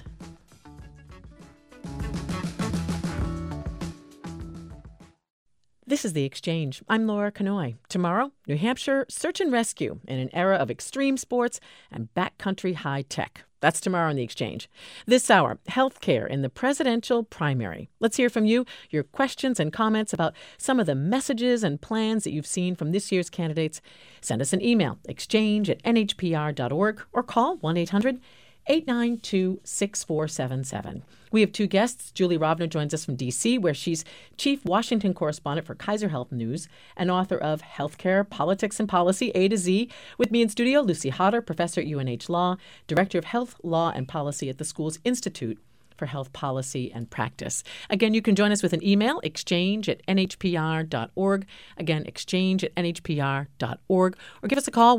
This is The Exchange. I'm Laura Kanoy. Tomorrow, New Hampshire search and rescue in an era of extreme sports and backcountry high tech. That's tomorrow on The Exchange. This hour, healthcare in the presidential primary. Let's hear from you, your questions and comments about some of the messages and plans that you've seen from this year's candidates. Send us an email, exchange@nhpr.org, or call 1-800-892-6477. We have two guests. Julie Rovner joins us from D.C., where she's chief Washington correspondent for Kaiser Health News and author of Healthcare, Politics, and Policy, A to Z. With me in studio, Lucy Hodder, professor at UNH Law, director of Health, Law, and Policy at the school's Institute for Health Policy and Practice. Again, you can join us with an email, exchange@nhpr.org. Again, exchange@nhpr.org. Or give us a call,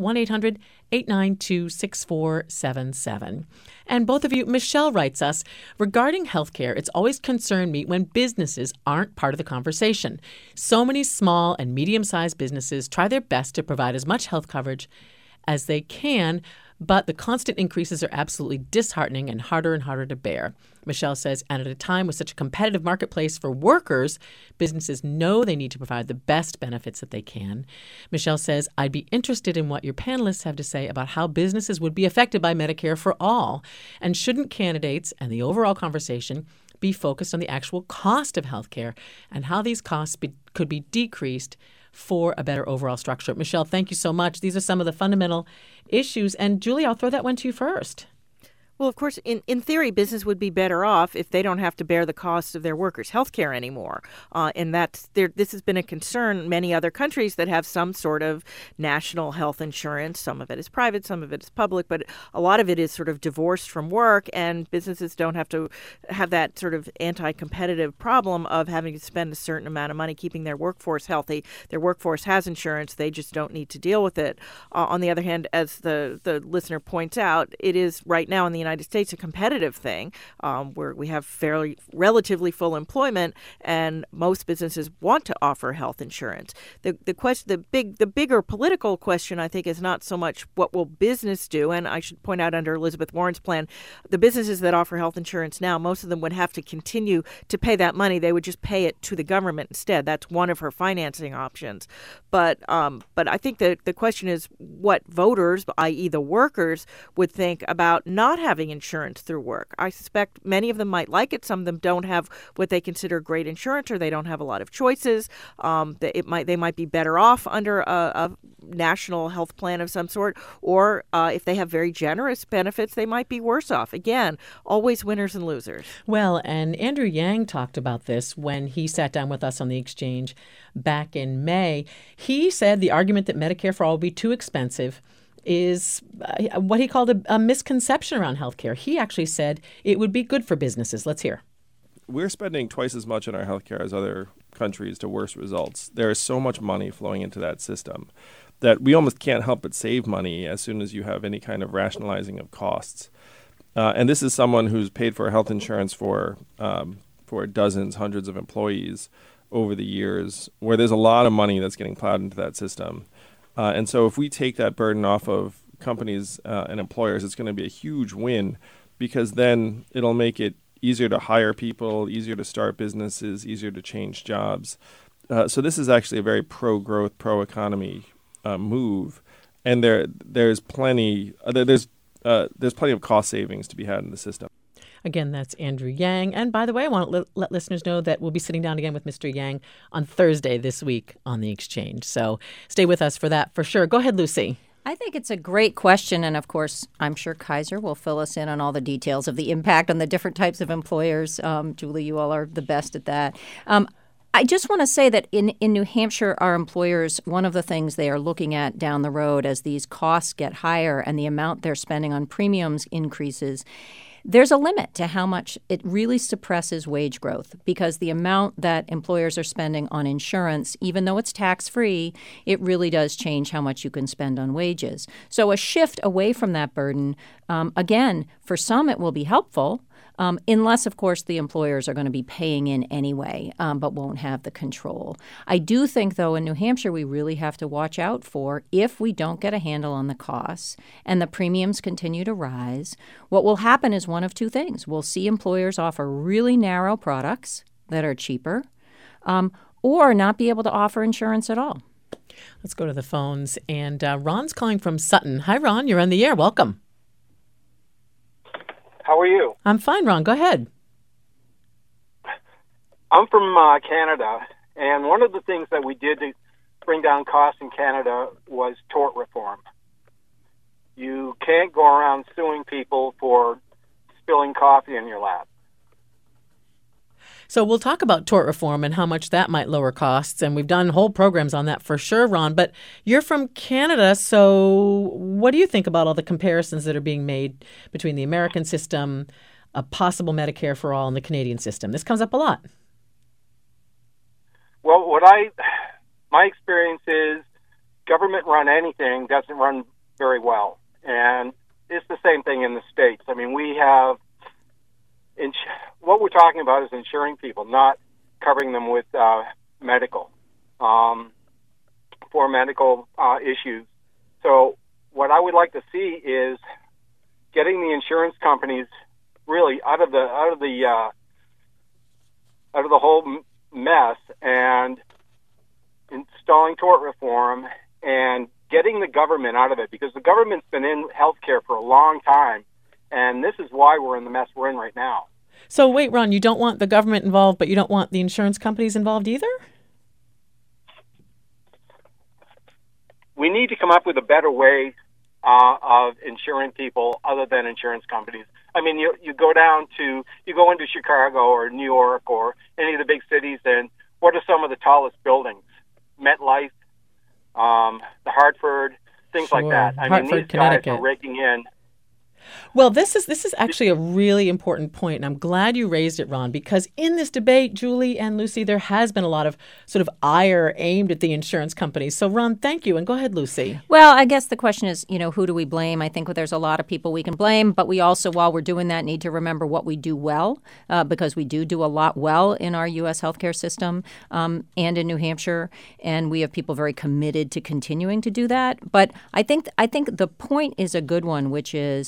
1-800-892-6477. And both of you, Michelle writes us, regarding healthcare, it's always concerned me when businesses aren't part of the conversation. So many small and medium-sized businesses try their best to provide as much health coverage as they can, but the constant increases are absolutely disheartening and harder to bear. Michelle says, and at a time with such a competitive marketplace for workers, businesses know they need to provide the best benefits that they can. Michelle says, I'd be interested in what your panelists have to say about how businesses would be affected by Medicare for All. And shouldn't candidates and the overall conversation be focused on the actual cost of health care and how these costs could be decreased for a better overall structure? Michelle, thank you so much. These are some of the fundamental issues. And Julie, I'll throw that one to you first. Well, of course, in theory, business would be better off if they don't have to bear the cost of their workers' health care anymore. And this has been a concern in many other countries that have some sort of national health insurance. Some of it is private, some of it is public, but a lot of it is sort of divorced from work, and businesses don't have to have that sort of anti-competitive problem of having to spend a certain amount of money keeping their workforce healthy. Their workforce has insurance. They just don't need to deal with it. On the other hand, as the listener points out, it is right now in the United States a competitive thing where we have relatively full employment, and most businesses want to offer health insurance. The bigger political question, I think, is not so much what will business do, and I should point out under Elizabeth Warren's plan, the businesses that offer health insurance now, most of them would have to continue to pay that money. They would just pay it to the government instead. That's one of her financing options. But I think the question is what voters, i.e. the workers, would think about not having insurance through work. I suspect many of them might like it. Some of them don't have what they consider great insurance, or they don't have a lot of choices. They might be better off under a national health plan of some sort, or if they have very generous benefits, they might be worse off. Again, always winners and losers. Well, and Andrew Yang talked about this when he sat down with us on The Exchange back in May. He said the argument that Medicare for All will be too expensive is what he called a misconception around healthcare. He actually said it would be good for businesses. Let's hear. We're spending twice as much on our healthcare as other countries to worse results. There is so much money flowing into that system that we almost can't help but save money as soon as you have any kind of rationalizing of costs. And this is someone who's paid for health insurance for dozens, hundreds of employees over the years, where there's a lot of money that's getting plowed into that system. And so if we take that burden off of companies and employers, it's going to be a huge win, because then it'll make it easier to hire people, easier to start businesses, easier to change jobs. So this is actually a very pro-growth, pro-economy move. And there's plenty of cost savings to be had in the system. Again, that's Andrew Yang. And by the way, I want to let listeners know that we'll be sitting down again with Mr. Yang on Thursday this week on The Exchange. So stay with us for that for sure. Go ahead, Lucy. I think it's a great question. And of course, I'm sure Kaiser will fill us in on all the details of the impact on the different types of employers. Julie, you all are the best at that. I just want to say that in New Hampshire, our employers, one of the things they are looking at down the road as these costs get higher and the amount they're spending on premiums increases, there's a limit to how much it really suppresses wage growth, because the amount that employers are spending on insurance, even though it's tax-free, it really does change how much you can spend on wages. So a shift away from that burden, again, for some it will be helpful, unless, of course, the employers are going to be paying in anyway, but won't have the control. I do think, though, in New Hampshire, we really have to watch out for, if we don't get a handle on the costs and the premiums continue to rise, what will happen is one of two things. We'll see employers offer really narrow products that are cheaper, or not be able to offer insurance at all. Let's go to the phones. And Ron's calling from Sutton. Hi, Ron. You're on the air. Welcome. How are you? I'm fine, Ron. Go ahead. I'm from Canada, and one of the things that we did to bring down costs in Canada was tort reform. You can't go around suing people for spilling coffee in your lap. So we'll talk about tort reform and how much that might lower costs, and we've done whole programs on that for sure, Ron. But you're from Canada, so what do you think about all the comparisons that are being made between the American system, a possible Medicare for all, and the Canadian system? This comes up a lot. Well, my experience is government-run anything doesn't run very well, and it's the same thing in the States. I mean, we have what we're talking about is insuring people, not covering them with medical for medical issues. So what I would like to see is getting the insurance companies really out of the whole mess and installing tort reform and getting the government out of it, because the government's been in healthcare for a long time. And this is why we're in the mess we're in right now. So wait, Ron, you don't want the government involved, but you don't want the insurance companies involved either? We need to come up with a better way of insuring people other than insurance companies. I mean, you go into Chicago or New York or any of the big cities, and what are some of the tallest buildings? MetLife, the Hartford, things like that. I mean, these guys are raking in. Well, this is actually a really important point, and I'm glad you raised it, Ron, because in this debate, Julie and Lucy, there has been a lot of sort of ire aimed at the insurance companies. So, Ron, thank you. And go ahead, Lucy. Well, I guess the question is, who do we blame? I think there's a lot of people we can blame, but we also, while we're doing that, need to remember what we do well, because we do a lot well in our U.S. healthcare system and in New Hampshire, and we have people very committed to continuing to do that. But I think the point is a good one, which is,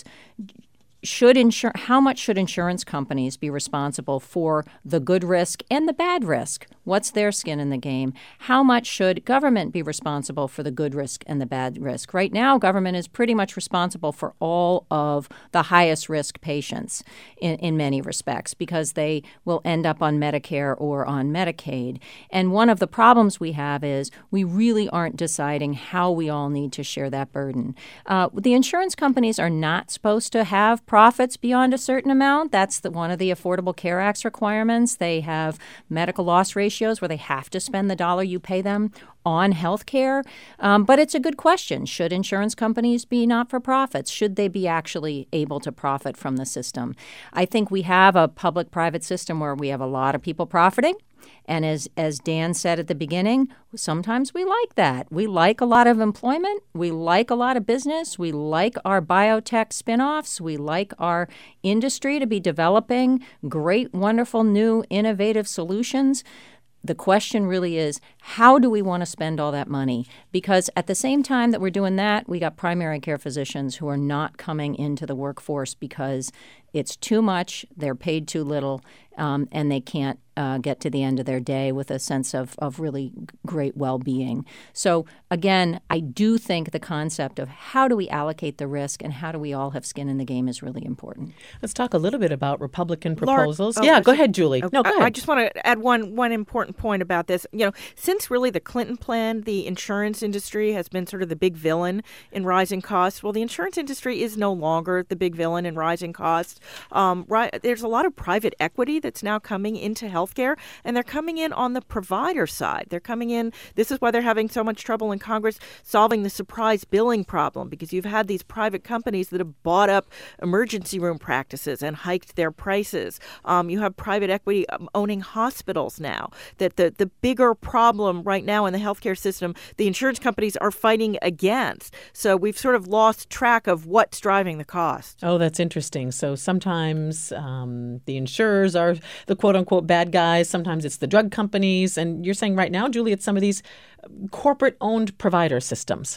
how much should insurance companies be responsible for the good risk and the bad risk? What's their skin in the game? How much should government be responsible for the good risk and the bad risk? Right now, government is pretty much responsible for all of the highest risk patients in many respects, because they will end up on Medicare or on Medicaid. And one of the problems we have is we really aren't deciding how we all need to share that burden. The insurance companies are not supposed to have profits beyond a certain amount. That's one of the Affordable Care Act's requirements. They have medical loss ratios where they have to spend the dollar you pay them on health care. But it's a good question. Should insurance companies be not-for-profits? Should they be actually able to profit from the system? I think we have a public-private system where we have a lot of people profiting. And as Dan said at the beginning, sometimes we like that. We like a lot of employment. We like a lot of business. We like our biotech spinoffs. We like our industry to be developing great, wonderful, new, innovative solutions. The question really is, how do we want to spend all that money? Because at the same time that we're doing that, we got primary care physicians who are not coming into the workforce because it's too much, they're paid too little, and they can't get to the end of their day with a sense of really great well-being. So again, I do think the concept of how do we allocate the risk and how do we all have skin in the game is really important. Let's talk a little bit about Republican proposals. Go ahead, Julie. Okay. No, go ahead. I just want to add one important point about this. Since really the Clinton plan, the insurance industry has been sort of the big villain in rising costs. Well, the insurance industry is no longer the big villain in rising costs. There's a lot of private equity that's now coming into healthcare, and they're coming in on the provider side. They're coming in. This is why they're having so much trouble in Congress solving the surprise billing problem, because you've had these private companies that have bought up emergency room practices and hiked their prices. You have private equity owning hospitals now. That the bigger problem right now in the healthcare system, the insurance companies are fighting against. So we've sort of lost track of what's driving the cost. Oh, that's interesting. So sometimes the insurers are the quote-unquote bad guys. Sometimes it's the drug companies. And you're saying right now, Julie, it's some of these corporate-owned provider systems.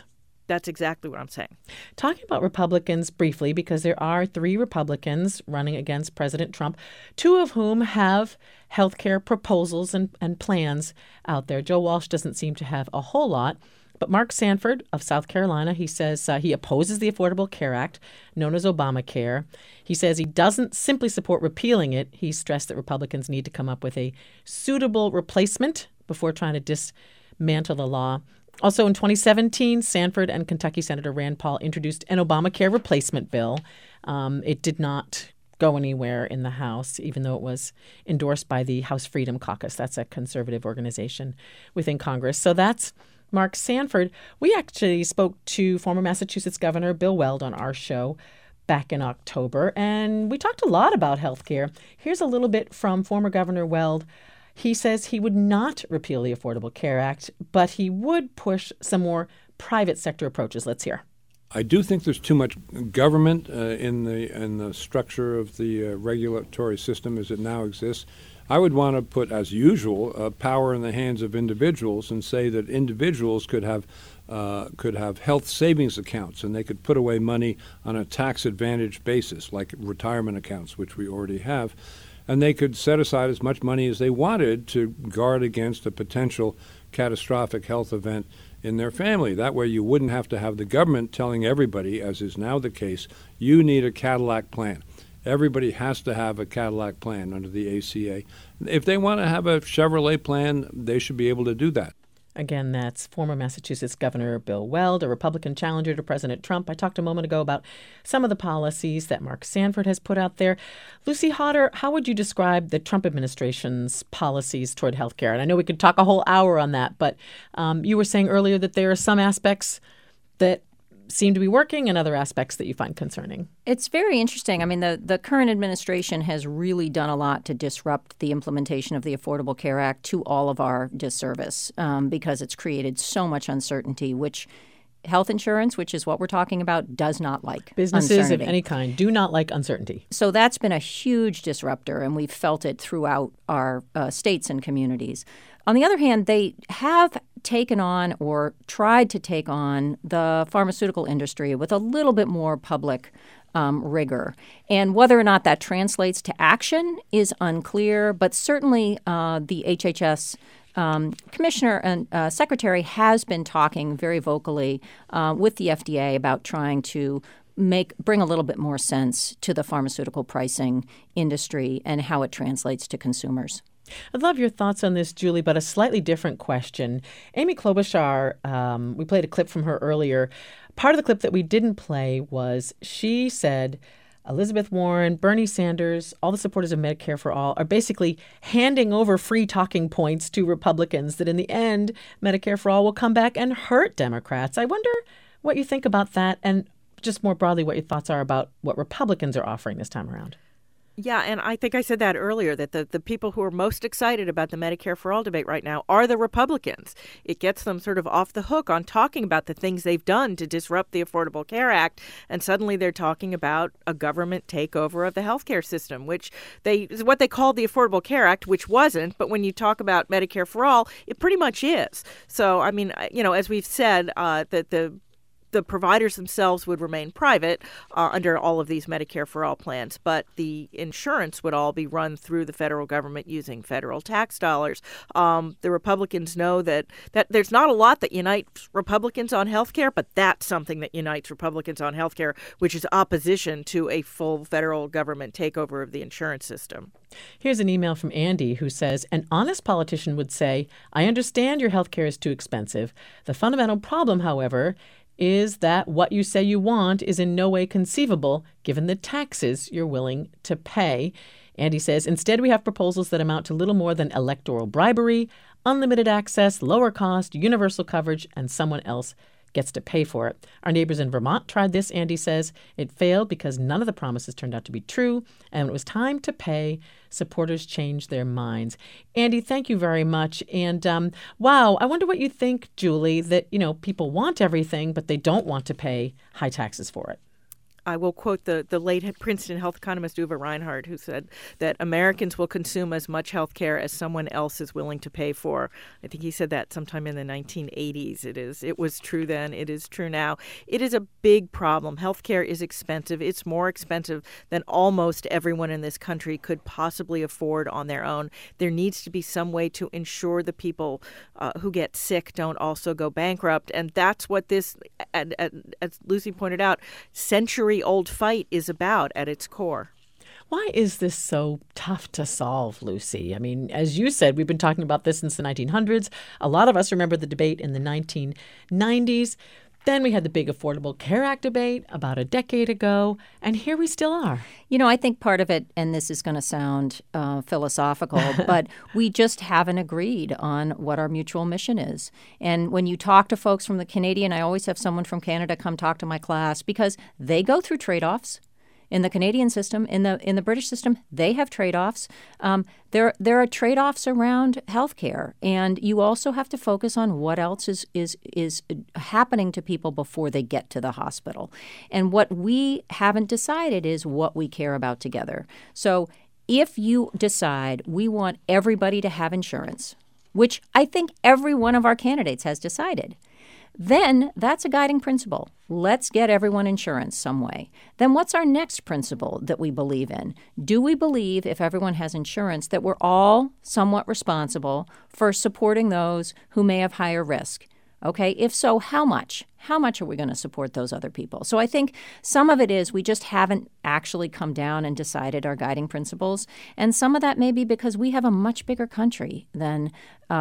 That's exactly what I'm saying. Talking about Republicans briefly, because there are 3 Republicans running against President Trump, 2 of whom have health care proposals and plans out there. Joe Walsh doesn't seem to have a whole lot. But Mark Sanford of South Carolina, he says he opposes the Affordable Care Act, known as Obamacare. He says he doesn't simply support repealing it. He stressed that Republicans need to come up with a suitable replacement before trying to dismantle the law. Also in 2017, Sanford and Kentucky Senator Rand Paul introduced an Obamacare replacement bill. It did not go anywhere in the House, even though it was endorsed by the House Freedom Caucus. That's a conservative organization within Congress. So that's Mark Sanford. We actually spoke to former Massachusetts Governor Bill Weld on our show back in October, and we talked a lot about health care. Here's a little bit from former Governor Weld. He says he would not repeal the Affordable Care Act, but he would push some more private sector approaches. Let's hear. I do think there's too much government in the structure of the regulatory system as it now exists. I would want to put, as usual, power in the hands of individuals and say that individuals could have health savings accounts, and they could put away money on a tax-advantaged basis, like retirement accounts, which we already have. And they could set aside as much money as they wanted to guard against a potential catastrophic health event in their family. That way you wouldn't have to have the government telling everybody, as is now the case, you need a Cadillac plan. Everybody has to have a Cadillac plan under the ACA. If they want to have a Chevrolet plan, they should be able to do that. Again, that's former Massachusetts Governor Bill Weld, a Republican challenger to President Trump. I talked a moment ago about some of the policies that Mark Sanford has put out there. Lucy Hodder, how would you describe the Trump administration's policies toward health care? And I know we could talk a whole hour on that, but you were saying earlier that there are some aspects that seem to be working and other aspects that you find concerning. It's very interesting. I mean, the current administration has really done a lot to disrupt the implementation of the Affordable Care Act to all of our disservice because it's created so much uncertainty, which health insurance, which is what we're talking about, does not like. Businesses uncertainty. of any kind do not like uncertainty. So that's been a huge disruptor, and we've felt it throughout our states and communities. On the other hand, they have taken on or tried to take on the pharmaceutical industry with a little bit more public rigor. And whether or not that translates to action is unclear, but certainly the HHS commissioner and secretary has been talking very vocally with the FDA about trying to bring a little bit more sense to the pharmaceutical pricing industry and how it translates to consumers. I'd love your thoughts on this, Julie, but a slightly different question. Amy Klobuchar, we played a clip from her earlier. Part of the clip that we didn't play was she said Elizabeth Warren, Bernie Sanders, all the supporters of Medicare for All are basically handing over free talking points to Republicans that in the end, Medicare for All will come back and hurt Democrats. I wonder what you think about that and just more broadly what your thoughts are about what Republicans are offering this time around. Yeah, and I think I said that earlier, that the people who are most excited about the Medicare for All debate right now are the Republicans. It gets them sort of off the hook on talking about the things they've done to disrupt the Affordable Care Act, and suddenly they're talking about a government takeover of the healthcare system, which is what they called the Affordable Care Act, which wasn't. But when you talk about Medicare for All, it pretty much is. So, I mean, as we've said, that the providers themselves would remain private under all of these Medicare for All plans, but the insurance would all be run through the federal government using federal tax dollars. The Republicans know that there's not a lot that unites Republicans on health care, but that's something that unites Republicans on health care, which is opposition to a full federal government takeover of the insurance system. Here's an email from Andy who says, an honest politician would say, I understand your health care is too expensive. The fundamental problem, however, is that what you say you want is in no way conceivable given the taxes you're willing to pay. Andy says, instead we have proposals that amount to little more than electoral bribery, unlimited access, lower cost, universal coverage, and someone else gets to pay for it. Our neighbors in Vermont tried this, Andy says. It failed because none of the promises turned out to be true, and when it was time to pay, supporters changed their minds. Andy, thank you very much. And wow, I wonder what you think, Julie, that, people want everything, but they don't want to pay high taxes for it. I will quote the late Princeton health economist Uwe Reinhardt, who said that Americans will consume as much health care as someone else is willing to pay for. I think he said that sometime in the 1980s. It was true then. It is true now. It is a big problem. Health care is expensive. It's more expensive than almost everyone in this country could possibly afford on their own. There needs to be some way to ensure the people who get sick don't also go bankrupt. And that's what this, as Lucy pointed out, century-old fight is about at its core. Why is this so tough to solve, Lucy? I mean, as you said, we've been talking about this since the 1900s. A lot of us remember the debate in the 1990s. Then we had the big Affordable Care Act debate about a decade ago, and here we still are. You know, I think part of it, and this is going to sound philosophical, but we just haven't agreed on what our mutual mission is. And when you talk to folks from the Canadian, I always have someone from Canada come talk to my class because they go through trade-offs. In the Canadian system, in the British system, they have trade-offs. There are trade-offs around healthcare, and you also have to focus on what else is happening to people before they get to the hospital. And what we haven't decided is what we care about together. So if you decide we want everybody to have insurance, which I think every one of our candidates has decided, then that's a guiding principle. Let's get everyone insurance some way. Then what's our next principle that we believe in? Do we believe if everyone has insurance that we're all somewhat responsible for supporting those who may have higher risk? Okay, if so, how much? How much are we going to support those other people? So I think some of it is we just haven't actually come down and decided our guiding principles. And some of that may be because we have a much bigger country than,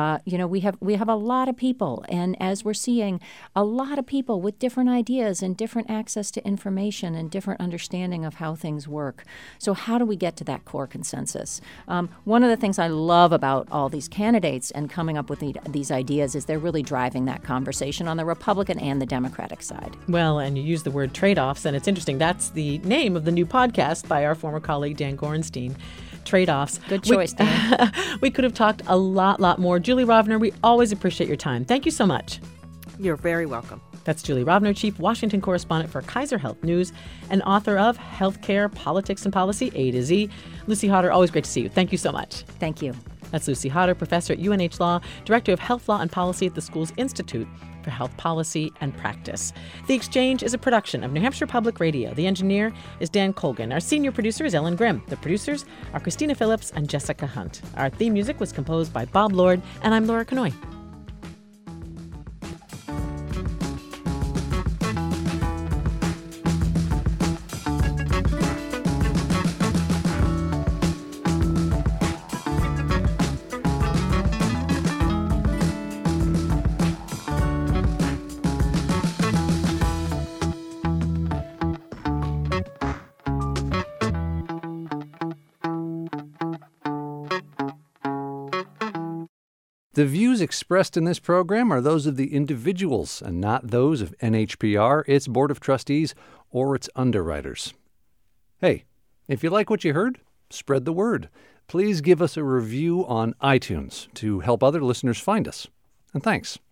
we have a lot of people. And as we're seeing, a lot of people with different ideas and different access to information and different understanding of how things work. So how do we get to that core consensus? One of the things I love about all these candidates and coming up with these ideas is they're really driving that conversation on the Republican and the Democratic side. Well, and you use the word trade-offs, and it's interesting. That's the name of the new podcast by our former colleague, Dan Gorenstein. Trade-offs. Good choice, Dan. We could have talked a lot more. Julie Rovner, we always appreciate your time. Thank you so much. You're very welcome. That's Julie Rovner, Chief Washington Correspondent for Kaiser Health News and author of Healthcare, Politics, and Policy, A to Z. Lucy Hodder, always great to see you. Thank you so much. Thank you. That's Lucy Hodder, professor at UNH Law, director of Health Law and Policy at the school's Institute for Health Policy and Practice. The Exchange is a production of New Hampshire Public Radio. The engineer is Dan Colgan. Our senior producer is Ellen Grimm. The producers are Christina Phillips and Jessica Hunt. Our theme music was composed by Bob Lord, and I'm Laura Kanoy. The views expressed in this program are those of the individuals and not those of NHPR, its Board of Trustees, or its underwriters. Hey, if you like what you heard, spread the word. Please give us a review on iTunes to help other listeners find us. And thanks.